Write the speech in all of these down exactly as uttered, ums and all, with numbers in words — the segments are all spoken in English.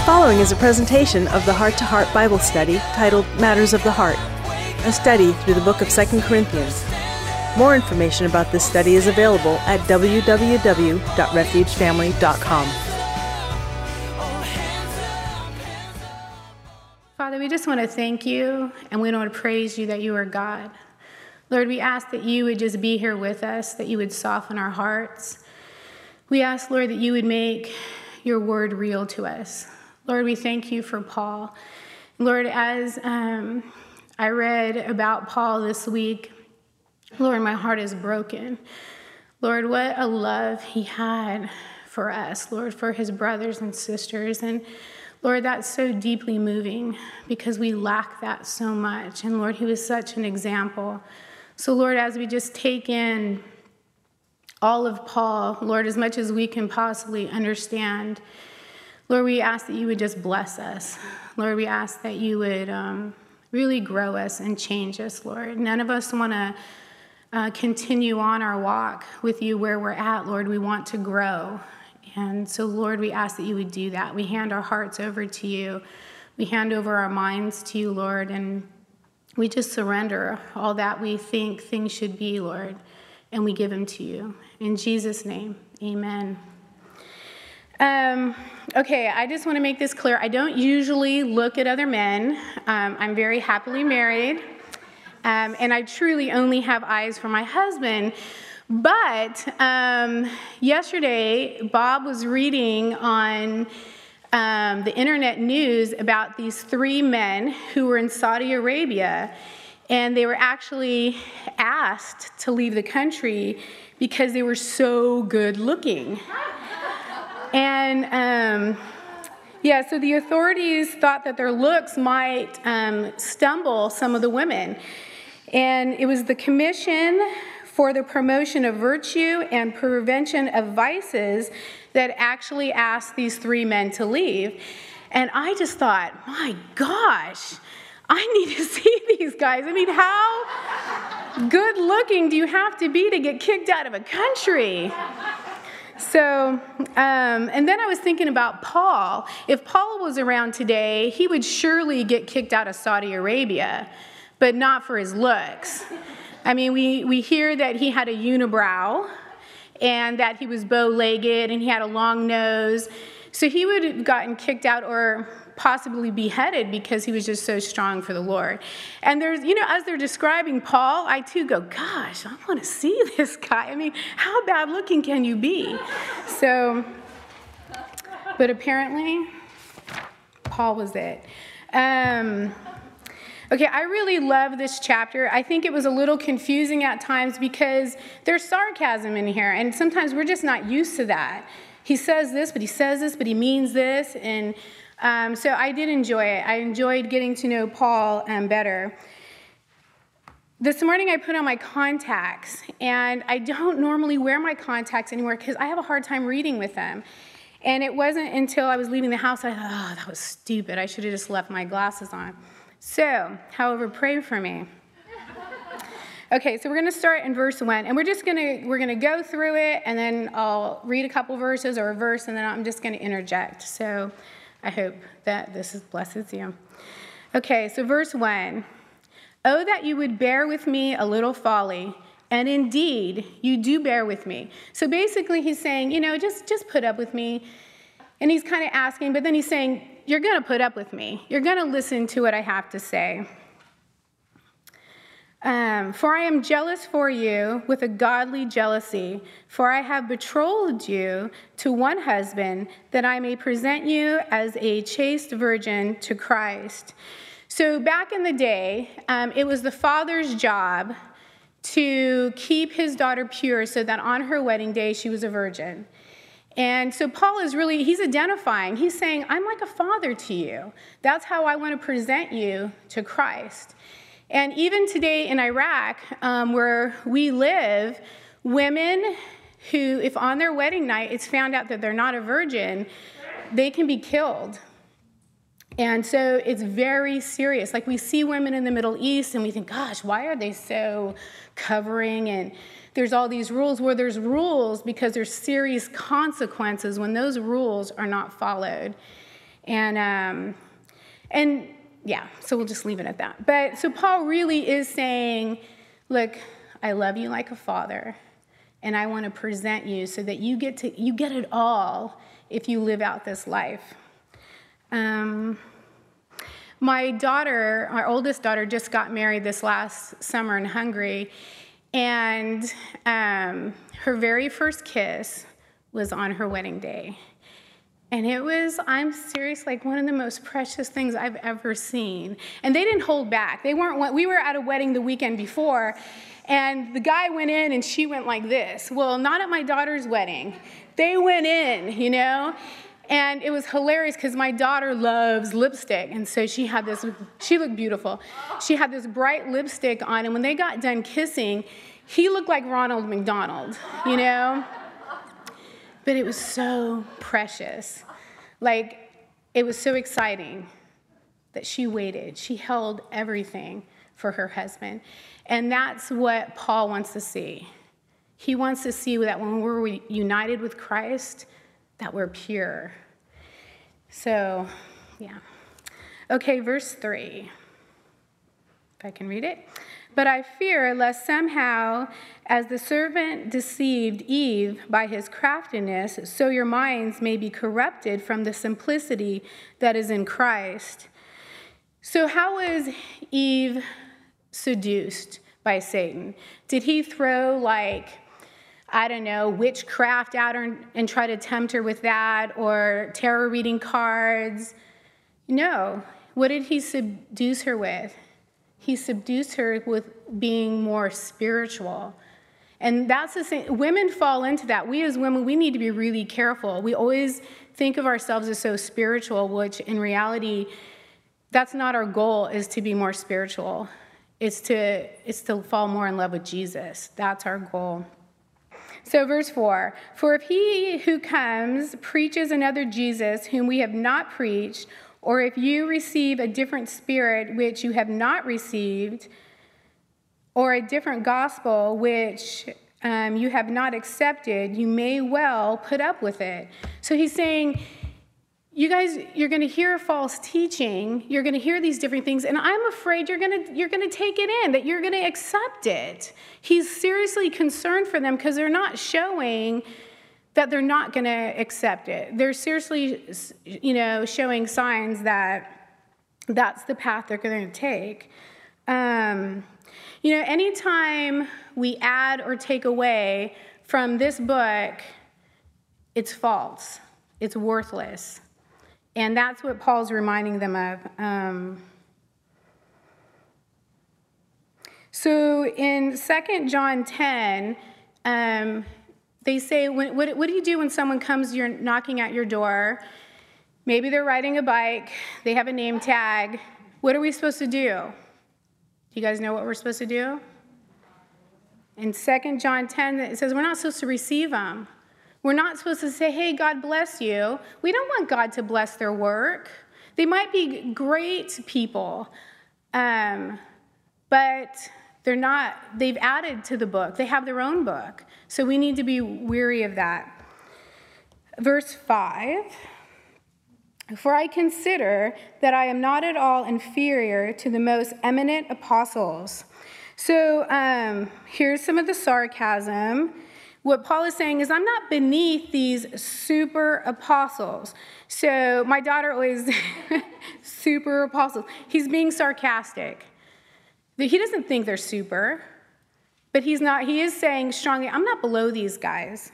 following is a presentation of the Heart to Heart Bible study titled Matters of the Heart, a study through the book of Second Corinthians. More information about this study is available at w w w dot refuge family dot com. Father, we just want to thank you, and we want to praise you that you are God. Lord, we ask that you would just be here with us, that you would soften our hearts. We ask, Lord, that you would make your word real to us. Lord, we thank you for Paul. Lord, as um, I read about Paul this week, Lord, my heart is broken. Lord, what a love he had for us, Lord, for his brothers and sisters. And Lord, that's so deeply moving because we lack that so much. And Lord, he was such an example. So Lord, as we just take in all of Paul, Lord, as much as we can possibly understand, Lord, we ask that you would just bless us. Lord, we ask that you would um, really grow us and change us, Lord. None of us want to uh, continue on our walk with you where we're at, Lord. We want to grow. And so, Lord, we ask that you would do that. We hand our hearts over to you. We hand over our minds to you, Lord, and we just surrender all that we think things should be, Lord, and we give them to you. In Jesus' name, amen. Um, okay, I just want to make this clear. I don't usually look at other men. Um, I'm very happily married, um, and I truly only have eyes for my husband. But um, yesterday, Bob was reading on um, the internet news about these three men who were in Saudi Arabia, and they were actually asked to leave the country because they were so good looking. And um, yeah, so the authorities thought that their looks might um, stumble some of the women. And it was the Commission for the Promotion of Virtue and Prevention of Vices that actually asked these three men to leave. And I just thought, my gosh, I need to see these guys. I mean, how good looking do you have to be to get kicked out of a country? So, um, and then I was thinking about Paul. If Paul was around today, he would surely get kicked out of Saudi Arabia, but not for his looks. I mean, we, we hear that he had a unibrow and that he was bow-legged and he had a long nose. So he would have gotten kicked out or possibly beheaded because he was just so strong for the Lord. And there's, you know, as they're describing Paul, I too go, gosh, I want to see this guy. I mean, how bad looking can you be? So, but apparently, Paul was it. Um, okay, I really love this chapter. I think it was a little confusing at times because there's sarcasm in here, and sometimes we're just not used to that. He says this, but he says this, but he means this, and Um, so I did enjoy it. I enjoyed getting to know Paul um, better. This morning I put on my contacts, and I don't normally wear my contacts anymore because I have a hard time reading with them. And it wasn't until I was leaving the house I thought, oh, that was stupid. I should have just left my glasses on. So, however, pray for me. Okay, so we're going to start in verse one, and we're just going to we're going to go through it, and then I'll read a couple verses or a verse, and then I'm just going to interject. So I hope that this is blesses you. Okay, so verse one. Oh, that you would bear with me a little folly, and indeed you do bear with me. So basically he's saying, you know, just, just put up with me. And he's kind of asking, but then he's saying, you're going to put up with me. You're going to listen to what I have to say. Um, for I am jealous for you with a godly jealousy, for I have betrothed you to one husband, that I may present you as a chaste virgin to Christ. So back in the day, um, it was the father's job to keep his daughter pure so that on her wedding day she was a virgin. And so Paul is really, he's identifying, he's saying, I'm like a father to you. That's how I want to present you to Christ. And even today in Iraq, um, where we live, women who, if on their wedding night it's found out that they're not a virgin, they can be killed. And so it's very serious. Like we see women in the Middle East and we think, gosh, why are they so covering? And there's all these rules. Where there's rules because there's serious consequences when those rules are not followed. And, um, and yeah, so we'll just leave it at that. But so Paul really is saying, look, I love you like a father, and I want to present you so that you get to you get it all if you live out this life. Um, my daughter, our oldest daughter, just got married this last summer in Hungary, and um, her very first kiss was on her wedding day. And it was, I'm serious, like one of the most precious things I've ever seen. And they didn't hold back. They weren't, we were at a wedding the weekend before, and the guy went in and she went like this. Well, not at my daughter's wedding. They went in, you know? And it was hilarious because my daughter loves lipstick. And so she had this, she looked beautiful. She had this bright lipstick on. And when they got done kissing, he looked like Ronald McDonald, you know? But it was so precious. Like, it was so exciting that she waited. She held everything for her husband. And that's what Paul wants to see. He wants to see that when we're united with Christ, that we're pure. So, yeah. Okay, verse three. If I can read it. But I fear lest somehow, as the serpent deceived Eve by his craftiness, so your minds may be corrupted from the simplicity that is in Christ. So how was Eve seduced by Satan? Did he throw, like, I don't know, witchcraft at her and try to tempt her with that, or tarot reading cards? No. What did he seduce her with? He seduced her with being more spiritual. And that's the same. Women fall into that. We as women, we need to be really careful. We always think of ourselves as so spiritual, which in reality, that's not our goal, is to be more spiritual. It's to, it's to fall more in love with Jesus. That's our goal. So verse four, for if he who comes preaches another Jesus whom we have not preached, or if you receive a different spirit which you have not received, or a different gospel which um, you have not accepted, you may well put up with it. So he's saying, you guys, you're going to hear false teaching. You're going to hear these different things, and I'm afraid you're going to you're going to take it in, that you're going to accept it. He's seriously concerned for them because they're not showing that they're not going to accept it. They're seriously, you know, showing signs that that's the path they're going to take. Um, you know, anytime we add or take away from this book, it's false. It's worthless. And that's what Paul's reminding them of. Um, so in Second John ten, um, they say, when, what, what do you do when someone comes, you're knocking at your door? Maybe they're riding a bike. They have a name tag. What are we supposed to do? Do you guys know what we're supposed to do? In Second John ten, it says we're not supposed to receive them. We're not supposed to say, hey, God bless you. We don't want God to bless their work. They might be great people, um, but they're not, they've added to the book. They have their own book. So we need to be weary of that. Verse five, for I consider that I am not at all inferior to the most eminent apostles. So um, here's some of the sarcasm. What Paul is saying is, I'm not beneath these super apostles. So my daughter always, super apostles. He's being sarcastic. He doesn't think they're super, but he's not. He is saying strongly, I'm not below these guys.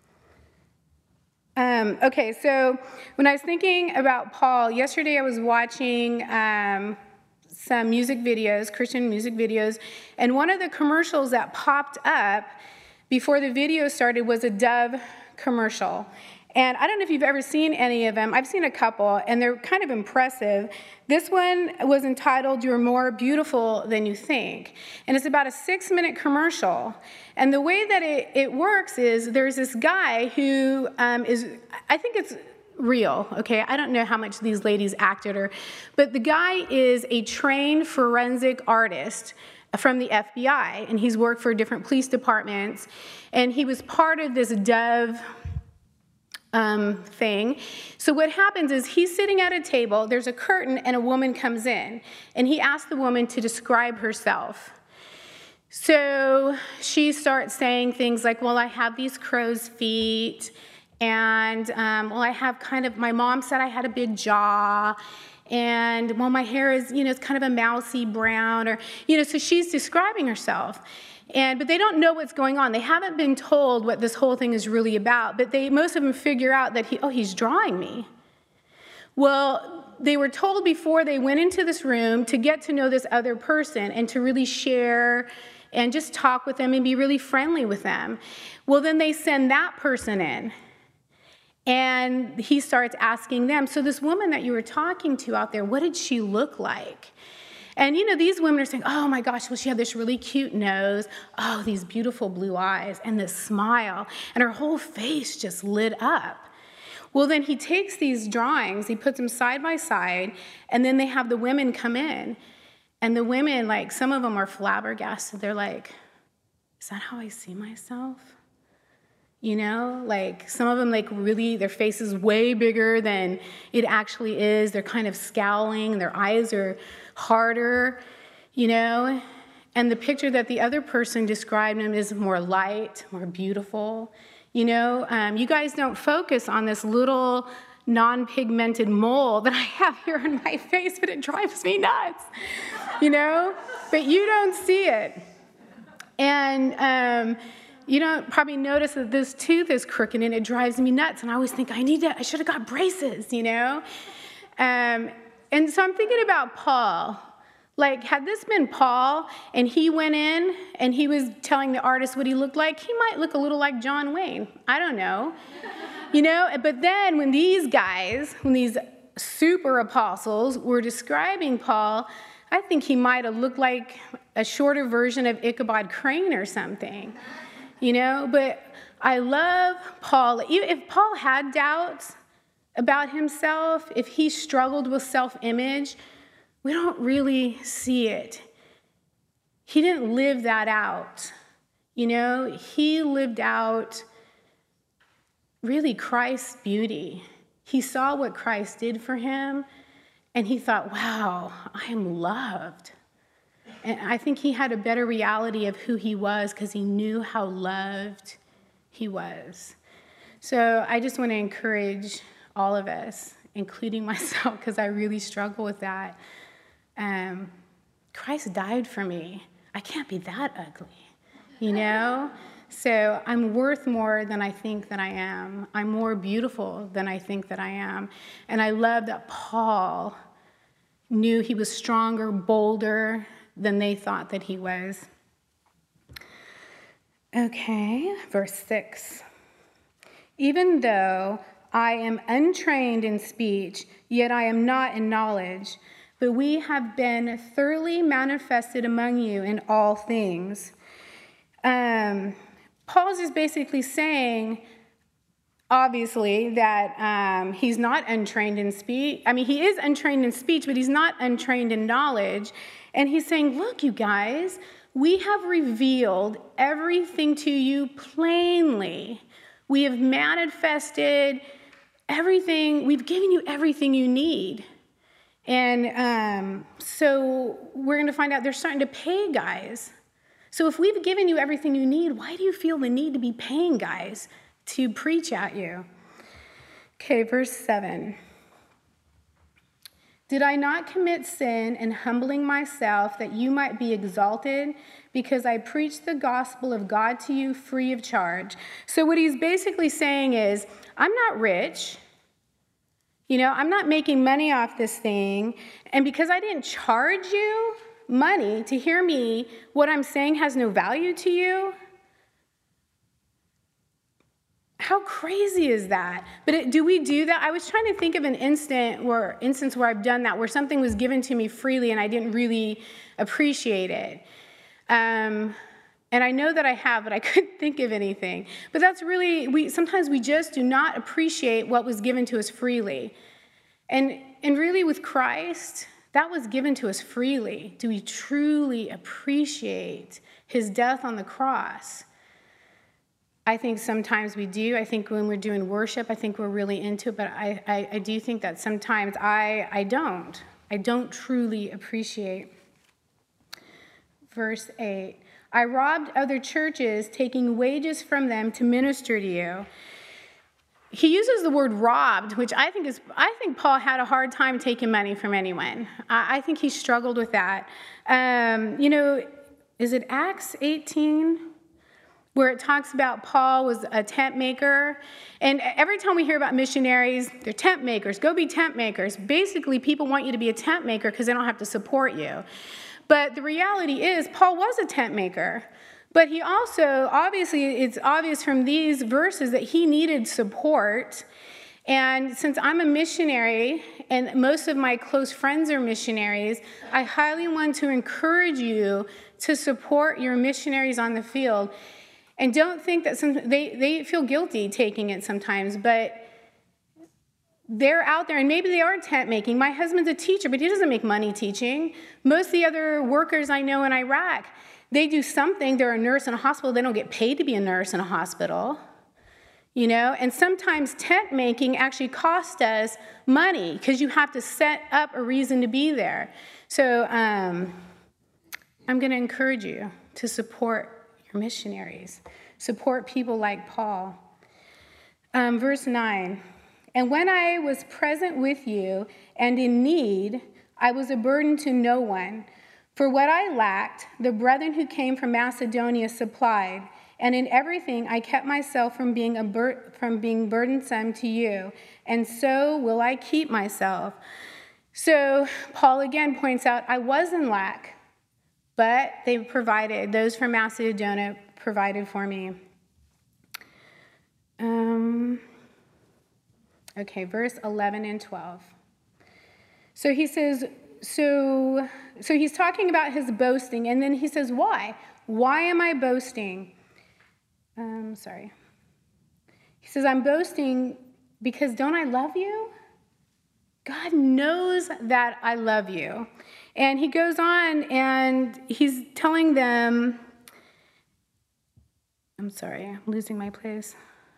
Um, okay, so when I was thinking about Paul, yesterday I was watching um, some music videos, Christian music videos, and one of the commercials that popped up before the video started was a Dove commercial. And I don't know if you've ever seen any of them. I've seen a couple, and they're kind of impressive. This one was entitled, You're More Beautiful Than You Think. And it's about a six-minute commercial. And the way that it, it works is there's this guy who um, is, I think it's real, okay? I don't know how much these ladies acted her, but the guy is a trained forensic artist from the F B I, and he's worked for different police departments, and he was part of this Dove um, thing. So what happens is he's sitting at a table, there's a curtain, and a woman comes in, and he asks the woman to describe herself. So she starts saying things like, well, I have these crow's feet, and, um, well, I have kind of, my mom said I had a big jaw, and, well, my hair is, you know, it's kind of a mousy brown, or, you know, so she's describing herself. And, but they don't know what's going on. They haven't been told what this whole thing is really about, but they, most of them figure out that he, oh, he's drawing me. Well, they were told before they went into this room to get to know this other person and to really share and just talk with them and be really friendly with them. Well, then they send that person in. And he starts asking them, so this woman that you were talking to out there, what did she look like? And, you know, these women are saying, oh, my gosh, well, she had this really cute nose. Oh, these beautiful blue eyes and this smile. And her whole face just lit up. Well, then he takes these drawings, he puts them side by side, and then they have the women come in. And the women, like, some of them are flabbergasted. They're like, is that how I see myself? You know, like some of them, like really, their face is way bigger than it actually is. They're kind of scowling. Their eyes are harder, you know. And the picture that the other person described him is more light, more beautiful. You know, um, you guys don't focus on this little non-pigmented mole that I have here on my face, but it drives me nuts, you know. But you don't see it. And, um, you don't probably notice that this tooth is crooked and it drives me nuts. And I always think, I need to, I should have got braces, you know? Um, and so I'm thinking about Paul. Like, had this been Paul and he went in and he was telling the artist what he looked like, he might look a little like John Wayne. I don't know. You know? But then when these guys, when these super apostles were describing Paul, I think he might have looked like a shorter version of Ichabod Crane or something. You know, but I love Paul. If Paul had doubts about himself, if he struggled with self-image, we don't really see it. He didn't live that out. You know, he lived out really Christ's beauty. He saw what Christ did for him, and he thought, wow, I am loved. And I think he had a better reality of who he was because he knew how loved he was. So I just want to encourage all of us, including myself, because I really struggle with that. Um, Christ died for me. I can't be that ugly, you know? So I'm worth more than I think that I am. I'm more beautiful than I think that I am. And I love that Paul knew he was stronger, bolder than they thought that he was. Okay, verse six. Even though I am untrained in speech, yet I am not in knowledge, but we have been thoroughly manifested among you in all things. Um, Paul's just basically saying, obviously, that um, he's not untrained in speech. I mean, he is untrained in speech, but he's not untrained in knowledge. And he's saying, look, you guys, we have revealed everything to you plainly. We have manifested everything. We've given you everything you need. And um, so we're going to find out they're starting to pay guys. So if we've given you everything you need, why do you feel the need to be paying guys to preach at you? Okay, verse seven. Did I not commit sin in humbling myself that you might be exalted because I preached the gospel of God to you free of charge? So what he's basically saying is, I'm not rich. You know, I'm not making money off this thing. And because I didn't charge you money to hear me, what I'm saying has no value to you. How crazy is that? But it, do we do that? I was trying to think of an instant where, instance where I've done that, where something was given to me freely and I didn't really appreciate it. Um, and I know that I have, but I couldn't think of anything. But that's really, we sometimes we just do not appreciate what was given to us freely. And, and really with Christ, that was given to us freely. Do we truly appreciate his death on the cross? I think sometimes we do. I think when we're doing worship, I think we're really into it, but I, I, I do think that sometimes I, I don't. I don't truly appreciate. Verse eight, I robbed other churches, taking wages from them to minister to you. He uses the word robbed, which I think is, I think Paul had a hard time taking money from anyone. I, I think he struggled with that. Um, you know, is it Acts eighteen? Where it talks about Paul was a tent maker. And every time we hear about missionaries, they're tent makers. Go be tent makers. Basically, people want you to be a tent maker because they don't have to support you. But the reality is, Paul was a tent maker. But he also, obviously, it's obvious from these verses that he needed support. And since I'm a missionary, and most of my close friends are missionaries, I highly want to encourage you to support your missionaries on the field. And don't think that some, they, they feel guilty taking it sometimes, but they're out there, and maybe they are tent making. My husband's a teacher, but he doesn't make money teaching. Most of the other workers I know in Iraq, they do something. They're a nurse in a hospital. They don't get paid to be a nurse in a hospital, you know? And sometimes tent making actually costs us money because you have to set up a reason to be there. So um, I'm going to encourage you to support your missionaries. Support people like Paul. Um, verse nine, and when I was present with you and in need, I was a burden to no one. For what I lacked, the brethren who came from Macedonia supplied, and in everything I kept myself from being, a bur- from being burdensome to you, and so will I keep myself. So Paul again points out, I was in lack, but they provided, those from Macedonia provided for me. Um, okay, verse eleven and twelve. So he says, so, so he's talking about his boasting, and then he says, why? Why am I boasting? Um, sorry. He says, I'm boasting because don't I love you? God knows that I love you. And he goes on and he's telling them, I'm sorry, I'm losing my place.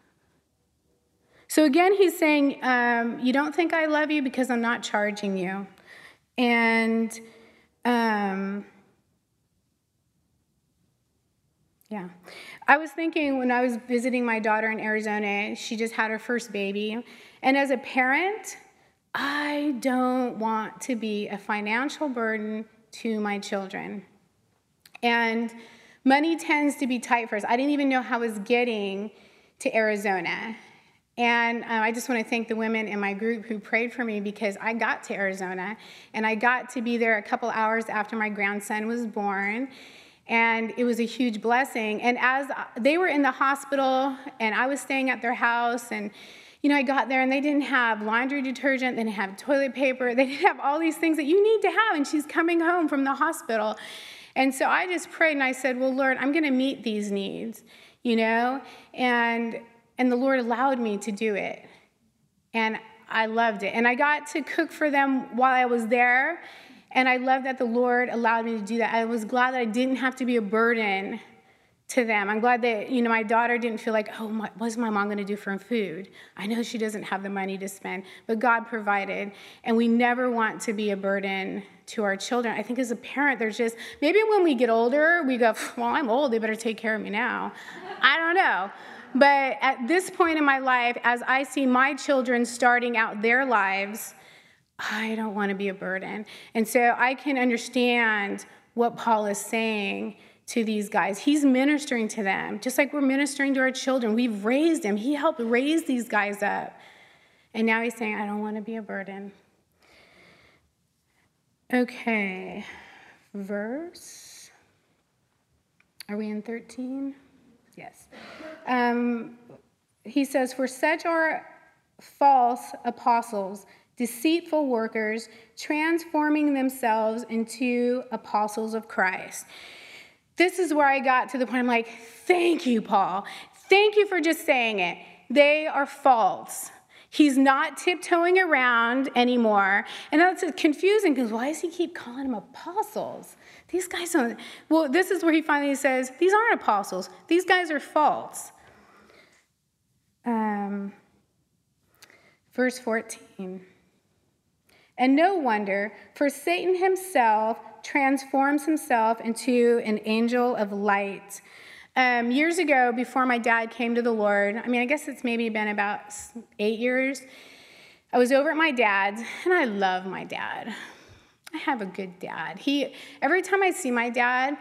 So again, he's saying, um, you don't think I love you because I'm not charging you. And um, yeah, I was thinking when I was visiting my daughter in Arizona, she just had her first baby. And as a parent, I don't want to be a financial burden to my children. And money tends to be tight for us. I didn't even know how I was getting to Arizona. And uh, I just want to thank the women in my group who prayed for me because I got to Arizona. And I got to be there a couple hours after my grandson was born. And it was a huge blessing. And as they were in the hospital and I was staying at their house, and you know, I got there and they didn't have laundry detergent, they didn't have toilet paper, they didn't have all these things that you need to have, and she's coming home from the hospital. And so I just prayed and I said, well, Lord, I'm going to meet these needs, you know, and and the Lord allowed me to do it. And I loved it. And I got to cook for them while I was there, and I love that the Lord allowed me to do that. I was glad that I didn't have to be a burden to them. I'm glad that, you know, my daughter didn't feel like, oh, my, what's my mom going to do for food? I know she doesn't have the money to spend, but God provided. And we never want to be a burden to our children. I think as a parent, there's just, maybe when we get older, we go, well, I'm old, they better take care of me now. I don't know. But at this point in my life, as I see my children starting out their lives, I don't want to be a burden. And so I can understand what Paul is saying to these guys. He's ministering to them, just like we're ministering to our children. We've raised them. He helped raise these guys up. And now he's saying, I don't want to be a burden. Okay, verse, are we in thirteen? Yes. Um, he says, for such are false apostles, deceitful workers, transforming themselves into apostles of Christ. This is where I got to the point, I'm like, thank you, Paul. Thank you for just saying it. They are false. He's not tiptoeing around anymore. And that's confusing because why does he keep calling them apostles? These guys don't. Well, this is where he finally says, these aren't apostles. These guys are false. Um, verse fourteen. And no wonder, for Satan himself transforms himself into an angel of light. Um, years ago, before my dad came to the Lord, I mean, I guess it's maybe been about eight years, I was over at my dad's, and I love my dad. I have a good dad. He, every time I see my dad,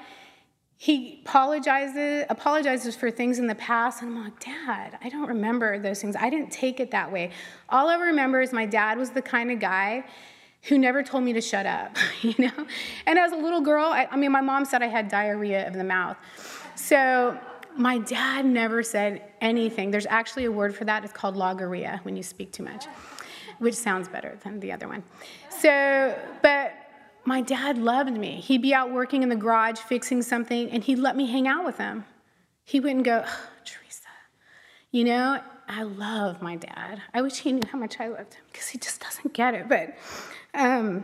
he apologizes, apologizes for things in the past, and I'm like, Dad, I don't remember those things. I didn't take it that way. All I remember is my dad was the kind of guy who never told me to shut up, you know? And as a little girl, I, I mean, my mom said I had diarrhea of the mouth. So my dad never said anything. There's actually a word for that. It's called logorrhea, when you speak too much, which sounds better than the other one. So, but my dad loved me. He'd be out working in the garage fixing something, and he'd let me hang out with him. He wouldn't go, oh, Teresa. You know, I love my dad. I wish he knew how much I loved him, because he just doesn't get it. But, um,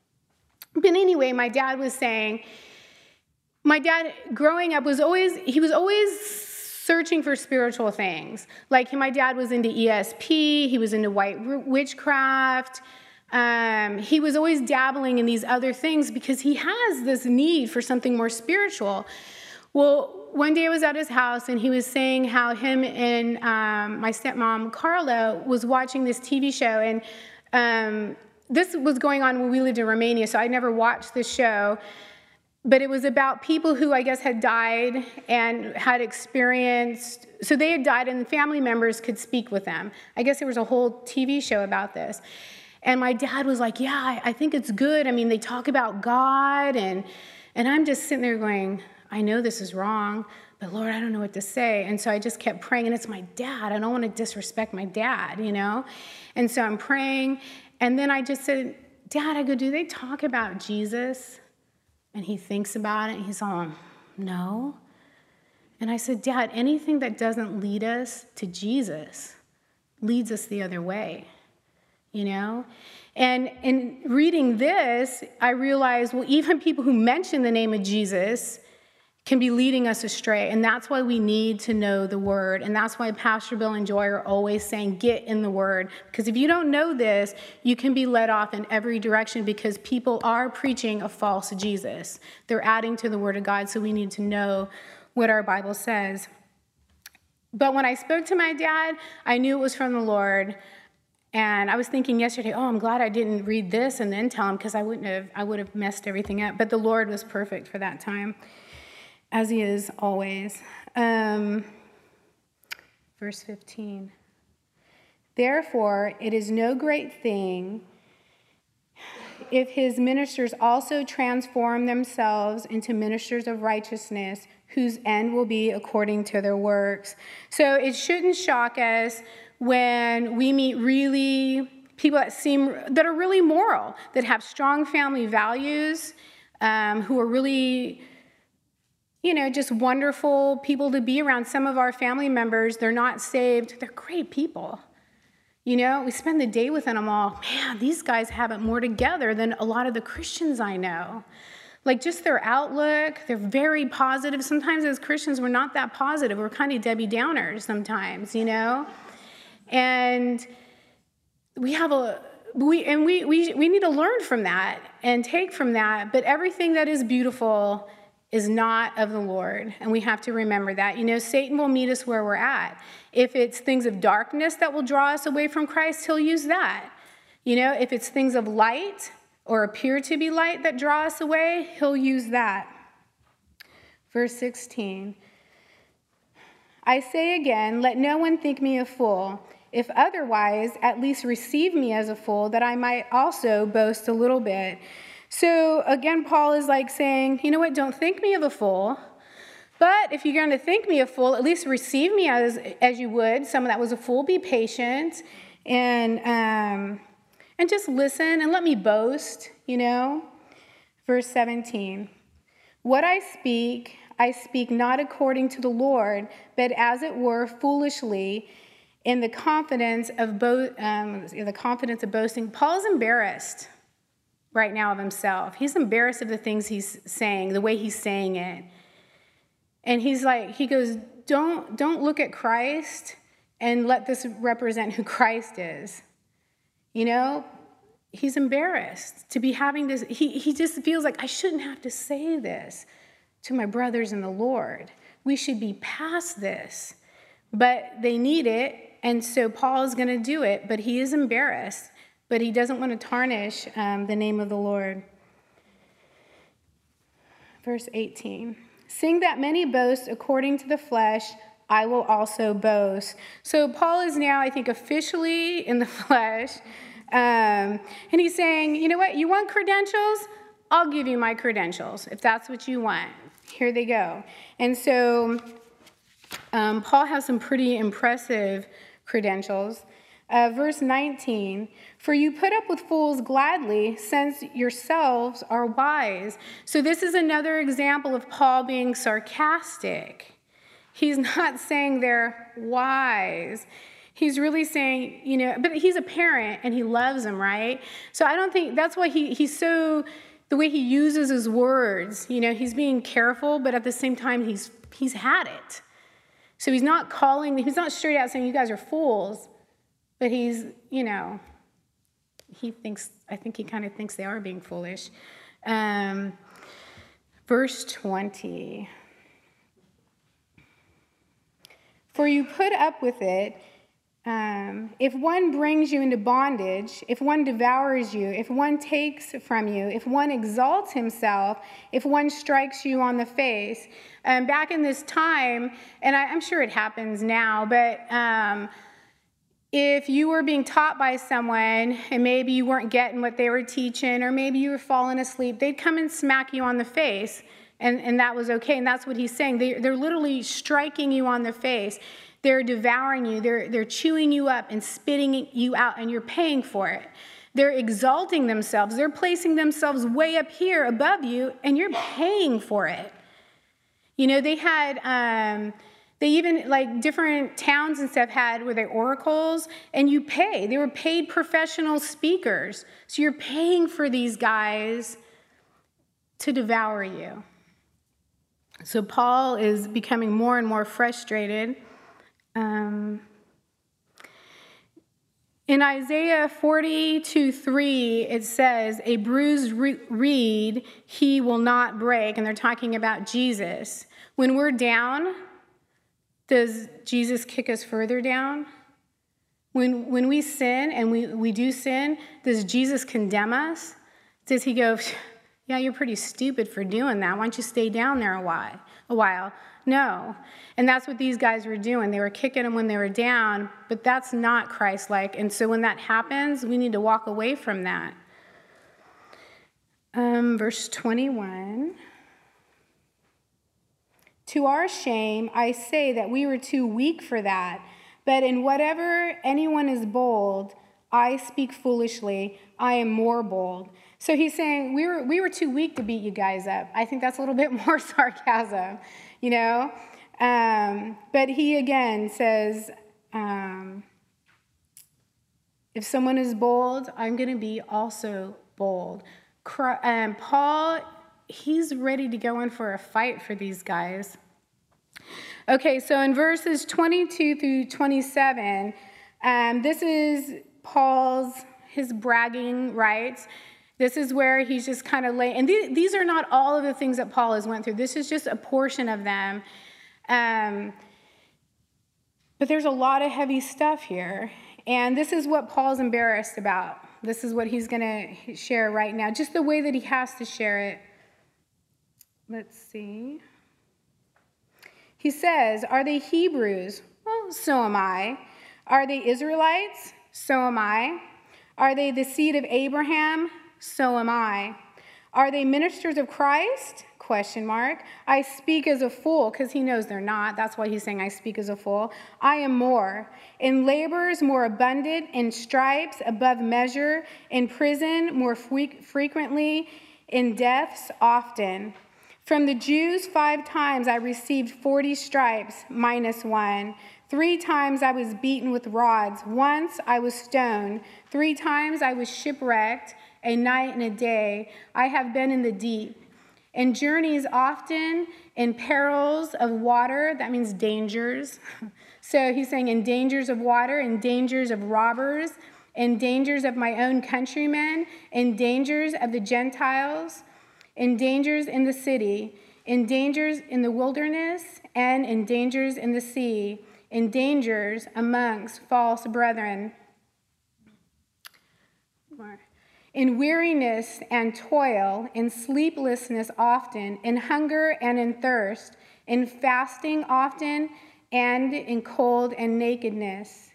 but anyway, my dad was saying, my dad growing up was always, he was always searching for spiritual things. Like my dad was into E S P, he was into white witchcraft. Um, he was always dabbling in these other things because he has this need for something more spiritual. Well, one day I was at his house, and he was saying how him and um, my stepmom, Carla, was watching this T V show. And um, this was going on when we lived in Romania, so I never watched the show. But it was about people who, I guess, had died and had experienced, so they had died and family members could speak with them. I guess there was a whole T V show about this. And my dad was like, yeah, I, I think it's good. I mean, they talk about God, and and I'm just sitting there going, I know this is wrong, but Lord, I don't know what to say. And so I just kept praying, and it's my dad. I don't want to disrespect my dad, you know? And so I'm praying, and then I just said, Dad, I go, do they talk about Jesus? And he thinks about it, and he's all, no. And I said, Dad, anything that doesn't lead us to Jesus leads us the other way, you know? And in reading this, I realized, well, even people who mention the name of Jesus can be leading us astray. And that's why we need to know the word. And that's why Pastor Bill and Joy are always saying, get in the word. Because if you don't know this, you can be led off in every direction, because people are preaching a false Jesus. They're adding to the word of God, so we need to know what our Bible says. But when I spoke to my dad, I knew it was from the Lord. And I was thinking yesterday, oh, I'm glad I didn't read this and then tell him, because I wouldn't have, I would have messed everything up. But the Lord was perfect for that time, as he is always. Um, verse fifteen. Therefore, it is no great thing if his ministers also transform themselves into ministers of righteousness, whose end will be according to their works. So it shouldn't shock us when we meet really people that seem, that are really moral, that have strong family values, um, who are really, you know, just wonderful people to be around. Some of our family members, they're not saved. They're great people. You know, we spend the day with them all. Man, these guys have it more together than a lot of the Christians I know. Like just their outlook, they're very positive. Sometimes as Christians, we're not that positive. We're kind of Debbie Downers sometimes, you know? And we have a, we and we, we we need to learn from that and take from that. But everything that is beautiful is not of the Lord, and we have to remember that. You know, Satan will meet us where we're at. If it's things of darkness that will draw us away from Christ, he'll use that. You know, if it's things of light or appear to be light that draw us away, he'll use that. Verse sixteen. I say again, let no one think me a fool. If otherwise, at least receive me as a fool, that I might also boast a little bit. So again, Paul is like saying, you know what, don't think me of a fool. But if you're going to think me a fool, at least receive me as as you would someone that was a fool. Be patient and um, and just listen and let me boast, you know. Verse seventeen. What I speak, I speak not according to the Lord, but as it were foolishly, in the confidence of bo- um, the confidence of boasting. Paul's embarrassed right now of himself. He's embarrassed of the things he's saying, the way he's saying it. And he's like, he goes, don't, don't look at Christ and let this represent who Christ is. You know, he's embarrassed to be having this. He, he just feels like, I shouldn't have to say this to my brothers in the Lord. We should be past this. But they need it, and so Paul is going to do it, but he is embarrassed. But he doesn't want to tarnish um, the name of the Lord. Verse eighteen. Seeing that many boast according to the flesh, I will also boast. So Paul is now, I think, officially in the flesh. Um, and he's saying, you know what? You want credentials? I'll give you my credentials if that's what you want. Here they go. And so um, Paul has some pretty impressive credentials. Uh, verse nineteen, for you put up with fools gladly, since yourselves are wise. So this is another example of Paul being sarcastic. He's not saying they're wise. He's really saying, you know, but he's a parent and he loves them, right? So I don't think, that's why he he's so, the way he uses his words, you know, he's being careful, but at the same time, he's he's had it. So he's not calling, he's not straight out saying you guys are fools. But he's, you know, he thinks, I think he kind of thinks they are being foolish. Um, verse twenty. For you put up with it, um, if one brings you into bondage, if one devours you, if one takes from you, if one exalts himself, if one strikes you on the face. Um, back in this time, and I, I'm sure it happens now, but um, if you were being taught by someone and maybe you weren't getting what they were teaching, or maybe you were falling asleep, they'd come and smack you on the face, and, and that was okay. And that's what he's saying. They, they're literally striking you on the face. They're devouring you. They're, they're chewing you up and spitting you out, and you're paying for it. They're exalting themselves. They're placing themselves way up here above you, and you're paying for it. You know, they had... Um, They even, like, different towns and stuff had where they oracles, and you pay. They were paid professional speakers. So you're paying for these guys to devour you. So Paul is becoming more and more frustrated. Um, in Isaiah forty-two three, it says, a bruised reed he will not break. And they're talking about Jesus. When we're down, does Jesus kick us further down? When when we sin, and we, we do sin, does Jesus condemn us? Does he go, yeah, you're pretty stupid for doing that. Why don't you stay down there a while? A while? No. And that's what these guys were doing. They were kicking them when they were down, but that's not Christ-like. And so when that happens, we need to walk away from that. Um, verse twenty-one. To our shame, I say that we were too weak for that. But in whatever anyone is bold, I speak foolishly. I am more bold. So he's saying we were we were too weak to beat you guys up. I think that's a little bit more sarcasm, you know. Um, but he again says, um, if someone is bold, I'm going to be also bold. Um, Paul, he's ready to go in for a fight for these guys. Okay, so in verses twenty-two through twenty-seven, um, this is Paul's, his bragging rights. This is where he's just kind of laying, and these, these are not all of the things that Paul has went through. This is just a portion of them. Um, but there's a lot of heavy stuff here, and this is what Paul's embarrassed about. This is what he's going to share right now, just the way that he has to share it. Let's see. He says, are they Hebrews? Well, so am I. Are they Israelites? So am I. Are they the seed of Abraham? So am I. Are they ministers of Christ? Question mark. I speak as a fool, because he knows they're not. That's why he's saying I speak as a fool. I am more. In labors more abundant, in stripes above measure, in prison more fre- frequently, in deaths often. From the Jews five times I received forty stripes, minus one. Three times I was beaten with rods. Once I was stoned. Three times I was shipwrecked, a night and a day. I have been in the deep, in journeys often in perils of water. That means dangers. So he's saying in dangers of water, in dangers of robbers, in dangers of my own countrymen, in dangers of the Gentiles, in dangers in the city, in dangers in the wilderness, and in dangers in the sea, in dangers amongst false brethren, in weariness and toil, in sleeplessness often, in hunger and in thirst, in fasting often, and in cold and nakedness.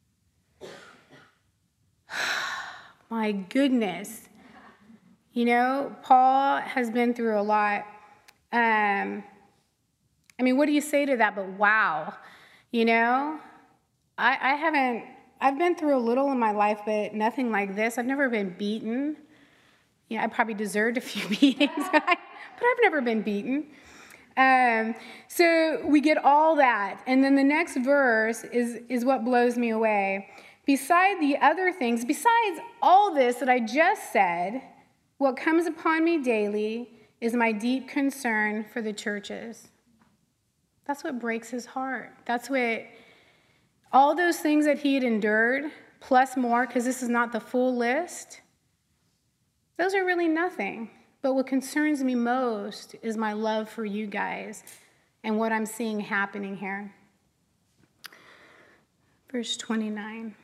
My goodness. You know, Paul has been through a lot. Um, I mean, what do you say to that? But wow, you know, I, I haven't, I've been through a little in my life, but nothing like this. I've never been beaten. Yeah, I probably deserved a few beatings, but, I, but I've never been beaten. Um, so we get all that. And then the next verse is, is what blows me away. Beside the other things, besides all this that I just said, what comes upon me daily is my deep concern for the churches. That's what breaks his heart. That's what, all those things that he had endured, plus more, because this is not the full list, those are really nothing. But what concerns me most is my love for you guys and what I'm seeing happening here. Verse twenty-nine.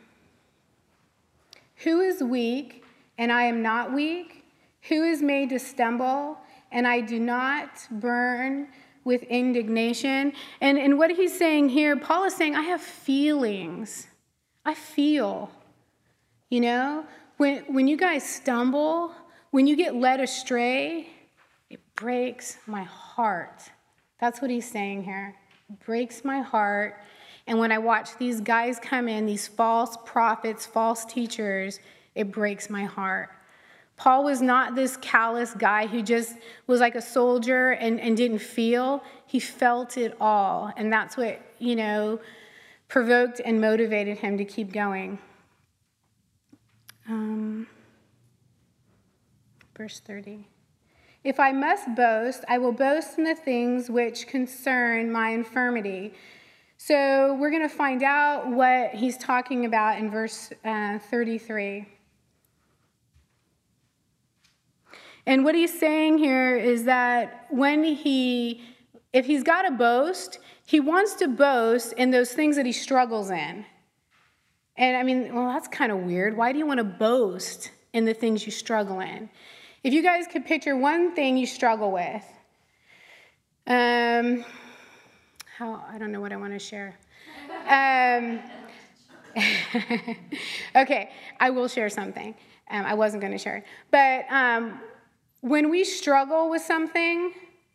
Who is weak, and I am not weak? Who is made to stumble, and I do not burn with indignation? And, and what he's saying here, Paul is saying, I have feelings. I feel. You know, when, when you guys stumble, when you get led astray, it breaks my heart. That's what he's saying here. It breaks my heart. And when I watch these guys come in, these false prophets, false teachers, it breaks my heart. Paul was not this callous guy who just was like a soldier and, and didn't feel. He felt it all. And that's what, you know, provoked and motivated him to keep going. Um, verse thirty. If I must boast, I will boast in the things which concern my infirmity. So we're going to find out what he's talking about in verse uh, thirty-three. And what he's saying here is that when he, if he's got to boast, he wants to boast in those things that he struggles in. And I mean, well, that's kind of weird. Why do you want to boast in the things you struggle in? If you guys could picture one thing you struggle with, um, how, I don't know what I want to share. Um, okay, I will share something. Um, I wasn't going to share it. But um, when we struggle with something,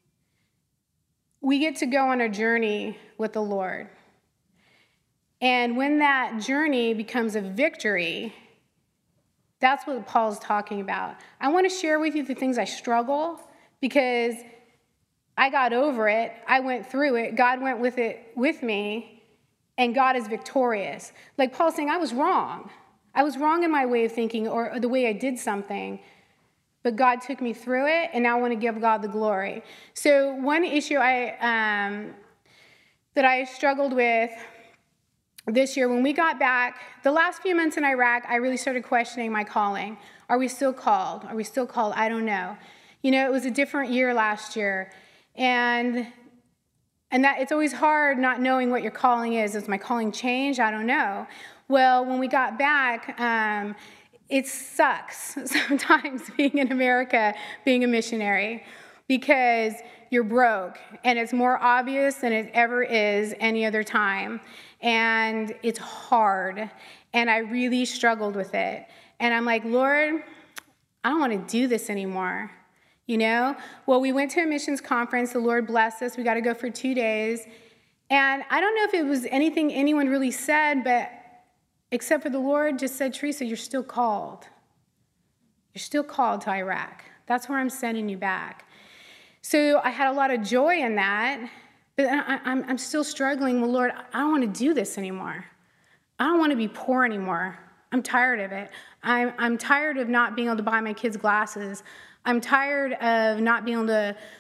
we get to go on a journey with the Lord. And when that journey becomes a victory, that's what Paul's talking about. I want to share with you the things I struggle because I got over it. I went through it. God went with it with me, and God is victorious. Like Paul's saying, I was wrong. I was wrong in my way of thinking or the way I did something, but God took me through it, and now I want to give God the glory. So one issue I um, that I struggled with this year, when we got back, the last few months in Iraq, I really started questioning my calling. Are we still called? Are we still called? I don't know. You know, it was a different year last year. And and that it's always hard not knowing what your calling is. Has my calling changed? I don't know. Well, when we got back, um, it sucks sometimes being in America, being a missionary, because you're broke, and it's more obvious than it ever is any other time. And it's hard, and I really struggled with it. And I'm like, Lord, I don't want to do this anymore, you know? Well, we went to a missions conference. The Lord blessed us. We got to go for two days. And I don't know if it was anything anyone really said, but except for the Lord just said, Teresa, you're still called. You're still called to Iraq. That's where I'm sending you back. So I had a lot of joy in that. But I, I'm, I'm still struggling. Well, Lord, I don't want to do this anymore. I don't want to be poor anymore. I'm tired of it. I'm, I'm tired of not being able to buy my kids glasses. I'm tired of not being able to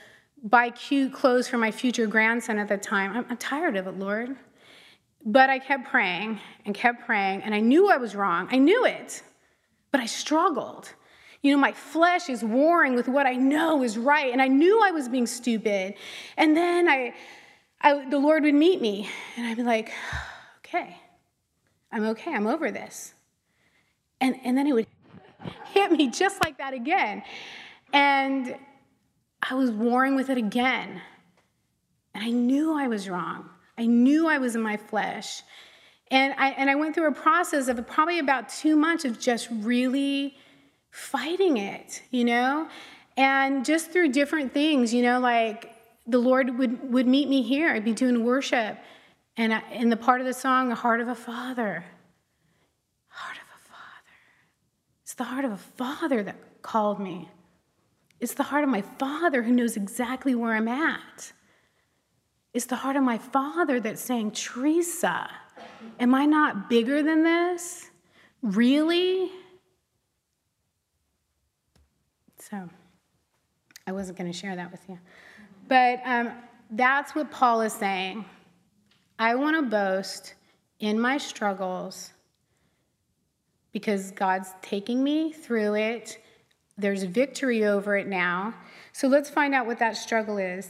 buy cute clothes for my future grandson at the time. I'm, I'm tired of it, Lord. But I kept praying and kept praying, and I knew I was wrong. I knew it, but I struggled. You know, my flesh is warring with what I know is right, and I knew I was being stupid. And then I, I the Lord would meet me, and I'd be like, okay, I'm okay, I'm over this. And, and then it would hit me just like that again. And I was warring with it again. And I knew I was wrong. I knew I was in my flesh. And I, and I went through a process of probably about two months of just really fighting it, you know? And just through different things, you know, like the Lord would, would meet me here. I'd be doing worship. And I, in the part of the song, the heart of a father. Heart of a father. It's the heart of a father that called me. It's the heart of my Father who knows exactly where I'm at. It's the heart of my Father that's saying, Teresa, am I not bigger than this? Really? So I wasn't going to share that with you. But um, that's what Paul is saying. I want to boast in my struggles because God's taking me through it. There's victory over it now. So let's find out what that struggle is.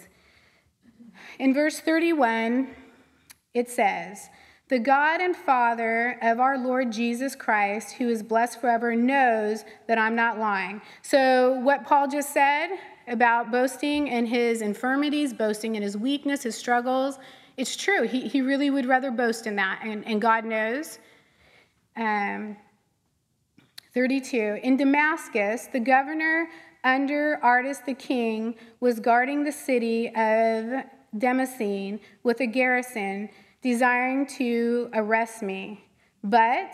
In verse thirty-one, it says, the God and Father of our Lord Jesus Christ, who is blessed forever, knows that I'm not lying. So what Paul just said about boasting in his infirmities, boasting in his weakness, his struggles, it's true. He, he really would rather boast in that, and, and God knows. Um, thirty-two, in Damascus, the governor under Aretas the king was guarding the city of Damascene with a garrison, desiring to arrest me. But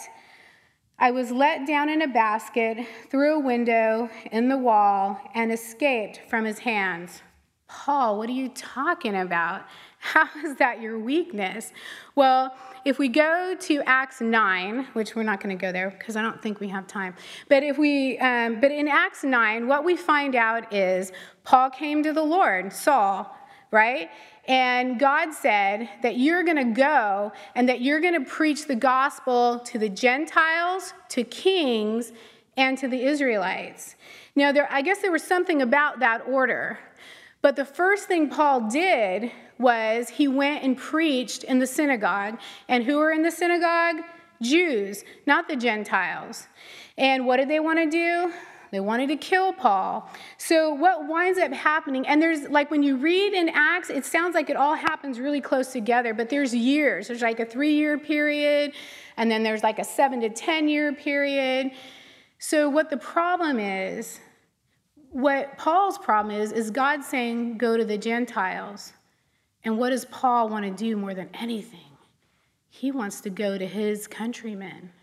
I was let down in a basket through a window in the wall and escaped from his hands. Paul, what are you talking about? How is that your weakness? Well, if we go to Acts nine, which we're not going to go there because I don't think we have time. But if we, um, but in Acts nine, what we find out is Paul came to the Lord, Saul, right? And God said that you're going to go and that you're going to preach the gospel to the Gentiles, to kings, and to the Israelites. Now, there, I guess there was something about that order. But the first thing Paul did was he went and preached in the synagogue. And who were in the synagogue? Jews, not the Gentiles. And what did they want to do? They wanted to kill Paul. So what winds up happening, and there's, like when you read in Acts, it sounds like it all happens really close together, but there's years. There's like a three-year period, and then there's like a seven to ten-year period. So what the problem is, what Paul's problem is, is God saying, go to the Gentiles. And what does Paul want to do more than anything? He wants to go to his countrymen.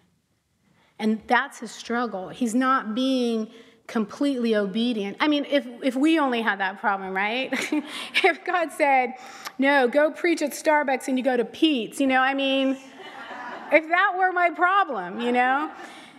And that's his struggle. He's not being completely obedient. I mean, if, if we only had that problem, right? If God said, no, go preach at Starbucks and you go to Pete's, you know, I mean, if that were my problem, you know?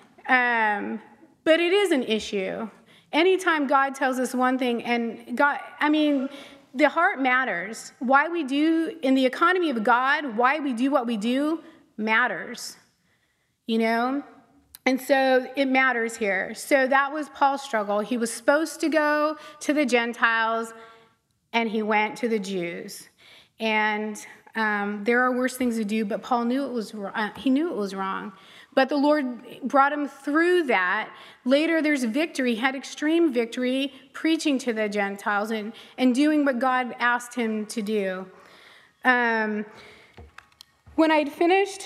Um, but it is an issue. Anytime God tells us one thing, and God, I mean, the heart matters. Why we do, in the economy of God, why we do what we do matters, you know? And so it matters here. So that was Paul's struggle. He was supposed to go to the Gentiles, and he went to the Jews. And um, there are worse things to do, but Paul knew it was uh, he knew it was wrong. But the Lord brought him through that. Later, there's victory. He had extreme victory preaching to the Gentiles and, and doing what God asked him to do. Um, when I'd finished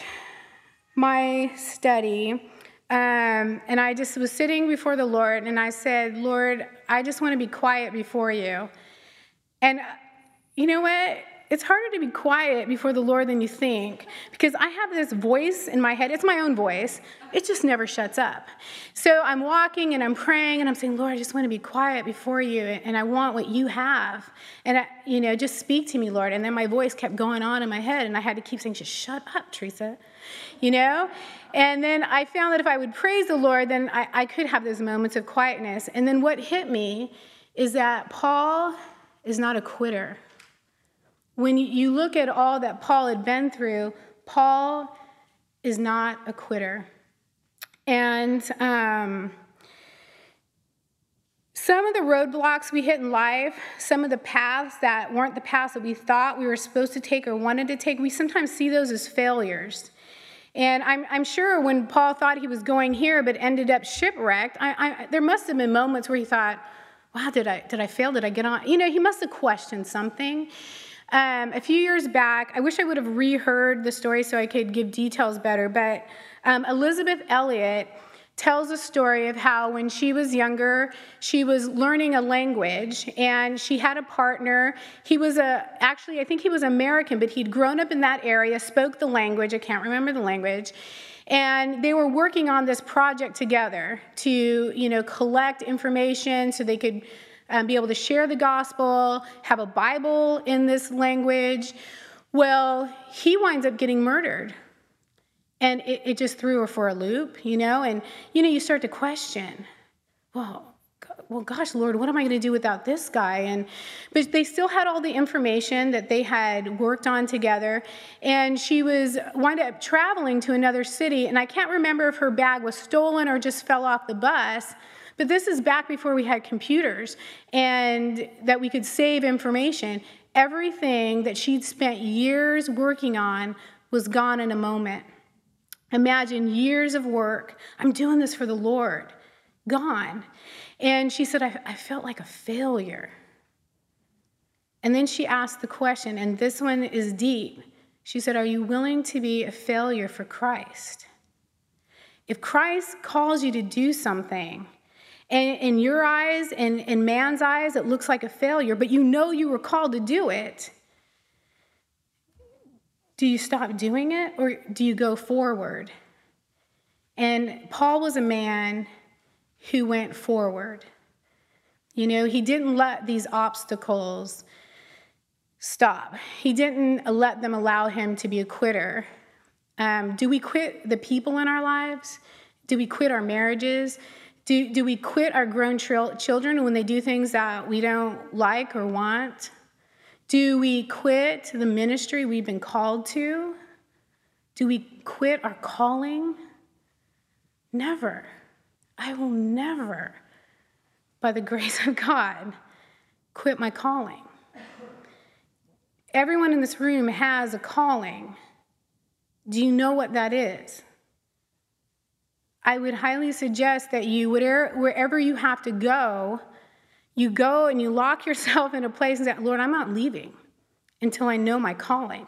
my study, Um, and I just was sitting before the Lord, and I said, Lord, I just want to be quiet before you. And you know what? It's harder to be quiet before the Lord than you think, because I have this voice in my head. It's my own voice. It just never shuts up. So I'm walking, and I'm praying, and I'm saying, Lord, I just want to be quiet before you, and I want what you have. And, I, you know, just speak to me, Lord. And then my voice kept going on in my head, and I had to keep saying, just shut up, Teresa. You know? And then I found that if I would praise the Lord, then I, I could have those moments of quietness. And then what hit me is that Paul is not a quitter. When you look at all that Paul had been through, Paul is not a quitter. And um, some of the roadblocks we hit in life, some of the paths that weren't the paths that we thought we were supposed to take or wanted to take, we sometimes see those as failures. And I'm, I'm sure when Paul thought he was going here but ended up shipwrecked, I, I, there must have been moments where he thought, wow, did I, did I fail? Did I get on? You know, he must have questioned something. Um, a few years back, I wish I would have reheard the story so I could give details better, but um, Elizabeth Elliot tells a story of how when she was younger, she was learning a language, and she had a partner. He was a, actually, I think he was American, but he'd grown up in that area, spoke the language, I can't remember the language, and they were working on this project together to, you know, collect information so they could Um, be able to share the gospel, have a Bible in this language. Well, he winds up getting murdered. And it, it just threw her for a loop, you know? And, you know, you start to question, well, well, gosh, Lord, what am I going to do without this guy? And but they still had all the information that they had worked on together. And she was wound up traveling to another city. And I can't remember if her bag was stolen or just fell off the bus. But this is back before we had computers and that we could save information. Everything that she'd spent years working on was gone in a moment. Imagine years of work. I'm doing this for the Lord. Gone. And she said, I, I felt like a failure. And then she asked the question, and this one is deep. She said, are you willing to be a failure for Christ? If Christ calls you to do something, and in your eyes and in man's eyes, it looks like a failure, but you know you were called to do it, do you stop doing it or do you go forward? And Paul was a man who went forward. You know, he didn't let these obstacles stop. He didn't let them allow him to be a quitter. Um, do we quit the people in our lives? Do we quit our marriages? Do, do we quit our grown tr- children when they do things that we don't like or want? Do we quit the ministry we've been called to? Do we quit our calling? Never. I will never, by the grace of God, quit my calling. Everyone in this room has a calling. Do you know what that is? I would highly suggest that you, wherever you have to go, you go and you lock yourself in a place and say, Lord, I'm not leaving until I know my calling.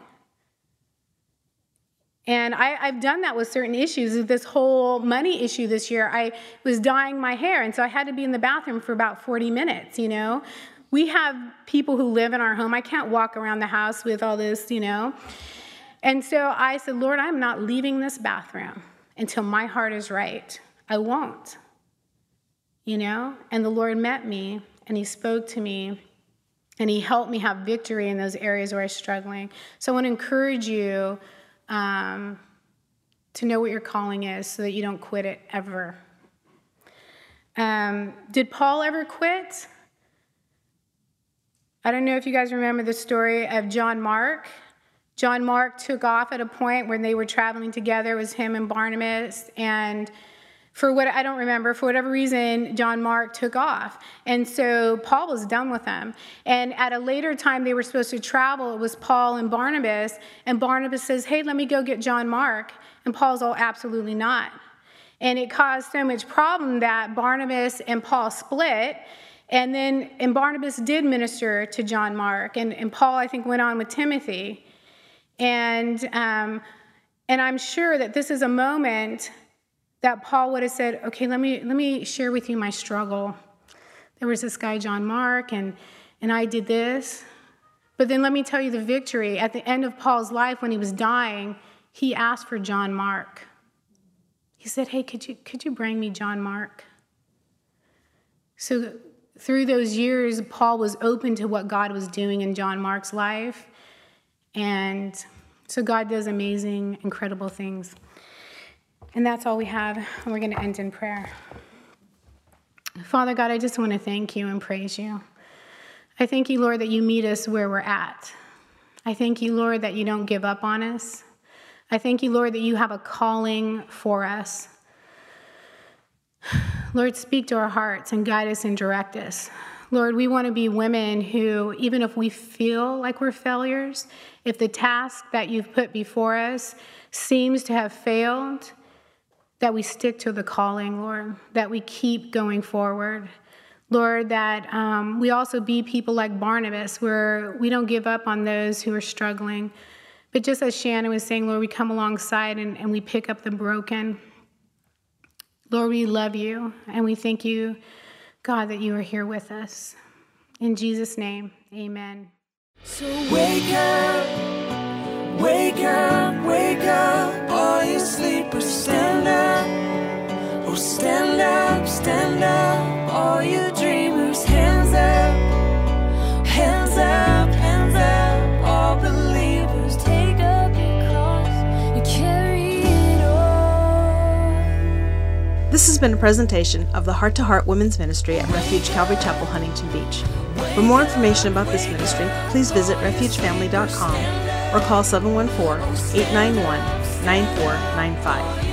And I, I've done that with certain issues. This whole money issue this year, I was dyeing my hair, and so I had to be in the bathroom for about forty minutes, you know. We have people who live in our home. I can't walk around the house with all this, you know. And so I said, Lord, I'm not leaving this bathroom until my heart is right. I won't, you know? And the Lord met me, and he spoke to me, and he helped me have victory in those areas where I was struggling. So I want to encourage you um, to know what your calling is so that you don't quit it ever. Um, did Paul ever quit? I don't know if you guys remember the story of John Mark. John Mark took off at a point when they were traveling together. It was him and Barnabas. And for what I don't remember, for whatever reason, John Mark took off. And so Paul was done with them. And at a later time, they were supposed to travel. It was Paul and Barnabas. And Barnabas says, hey, let me go get John Mark. And Paul's all, absolutely not. And it caused so much problem that Barnabas and Paul split. And then, and Barnabas did minister to John Mark. And, and Paul, I think, went on with Timothy. And um, and I'm sure that this is a moment that Paul would have said, okay, let me let me share with you my struggle. There was this guy, John Mark, and, and I did this. But then let me tell you the victory. At the end of Paul's life, when he was dying, he asked for John Mark. He said, hey, could you could you bring me John Mark? So through those years, Paul was open to what God was doing in John Mark's life. And so God does amazing, incredible things. And that's all we have. And we're going to end in prayer. Father God, I just want to thank you and praise you. I thank you, Lord, that you meet us where we're at. I thank you, Lord, that you don't give up on us. I thank you, Lord, that you have a calling for us. Lord, speak to our hearts and guide us and direct us. Lord, we want to be women who, even if we feel like we're failures, if the task that you've put before us seems to have failed, that we stick to the calling, Lord, that we keep going forward. Lord, that um, we also be people like Barnabas, where we don't give up on those who are struggling. But just as Shannon was saying, Lord, we come alongside and, and we pick up the broken. Lord, we love you, and we thank you, God, that you are here with us. In Jesus' name, amen. So wake up, wake up, wake up, all you sleepers, stand up. Oh, stand up, stand up, all you dreamers, hands up, hands up, hands up, all believers, take up your cross and carry it on. This has been a presentation of the Heart to Heart Women's Ministry at Refuge Calvary Chapel, Huntington Beach. For more information about this ministry, please visit refuge family dot com or call seven one four, eight nine one, nine four nine five.